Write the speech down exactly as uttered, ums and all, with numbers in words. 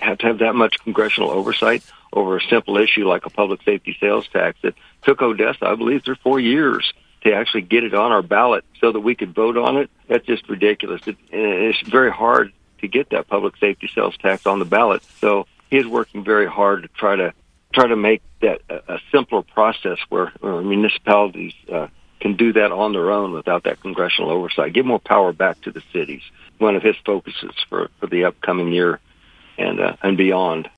have to have that much congressional oversight over a simple issue like a public safety sales tax that took Odessa, I believe, three or four years to actually get it on our ballot so that we could vote on it. That's just ridiculous. It, it's very hard to get that public safety sales tax on the ballot. So he is working very hard to try to try to make that a, a simpler process where, where municipalities uh, can do that on their own without that congressional oversight. Give more power back to the cities. One of his focuses for, for the upcoming year and uh, and beyond.